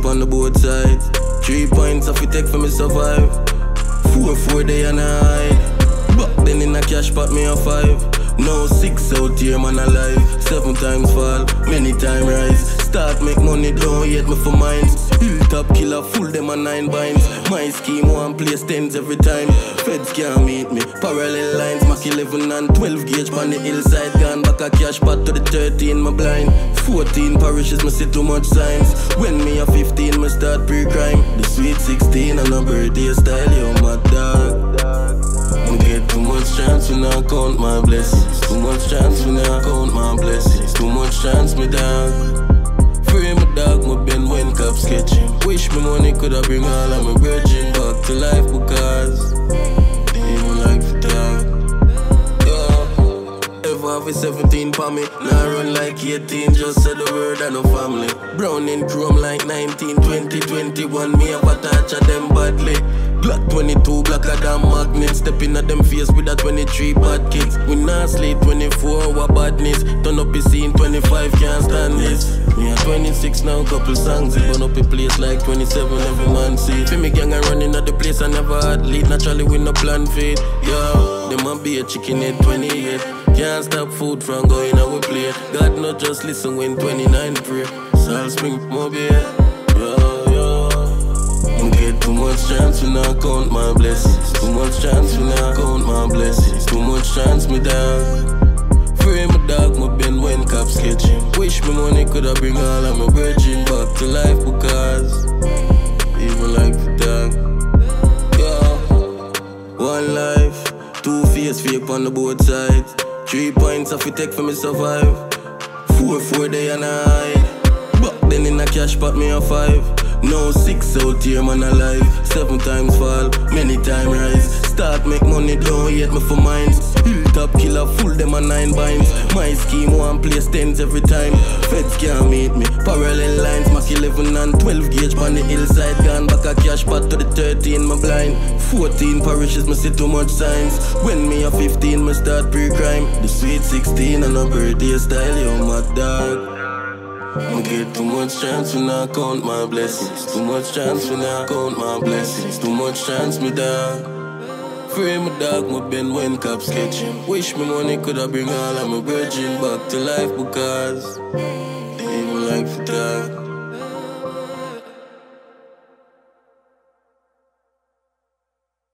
on the both sides. 3 points off it take for me survive. 4 day and a hide. Back then in a cash pot me a 5. Now 6 out here man alive. 7 times fall, many times rise. Start make money, don't hate me for mines. Hilltop killer, full them a 9 binds. My scheme one place 10s every time. Feds can't meet me, parallel lines. Mac 11 and 12 gauge on the hillside. Gone back a cash pot to the 13 my blind. 14 parishes me see too much signs. When me a 15 me start pre-crime. The sweet 16 and a birthday style, yo my dog. I get too much chance when I count my blessings. Too much chance when I count my blessings. Too much chance me dog. Free my dog, my Ben when cop sketching. Wish me money coulda bring all of my virgin back to life because they even like the dog. Ever have a 17 for me, now run like 18. Just said the word and no family. Brown in chrome like 19, 20, 21. Me have a touch of them badly. Glock 22, blacker than magnet. Stepping at them face with a 23 bad kids. We not sleep 24 hour badness. Turn up the scene 25, can't stand this. Me at 26 now, couple songs. It burn up a place like 27, every man see. Feel me gang and running at the place I never had lead. Naturally we no plan fate. Yo, them a be a chicken at 28. Can't stop food from going out with plate. God not just listen when 29 pray. So I'll spring more beer. Get too much chance when I count my blessings. Too much chance when I count my blessings. Too much chance me dog. Free my dog, my Ben when cop sketching. Wish me money coulda bring all of my virgin back to life because even like the dog. Yeah. One life, 2 face fake on the both sides. 3 points off it take for me survive. 4 day and a hide. Back then in a cash pot me a 5. Now 6 out here man alive. 7 times fall, many times rise. Start make money, don't hate me for mines. Hilltop killer, full them a 9 binds. My scheme one place 10s every time. Feds can't meet me, parallel lines. Mac 11 and 12 gauge on the hillside. Gone back a cash pot to the 13 my blind. 14 parishes me see too much signs. When me a 15 me start pre-crime. The sweet 16 and a birthday style, yo my dog. I get too much chance when I count my blessings. Too much chance when I count my blessings. Too much chance me dog. Free my dog, my Ben when cop sketching. Wish me money coulda bring all of my virgin back to life because they even like the dog.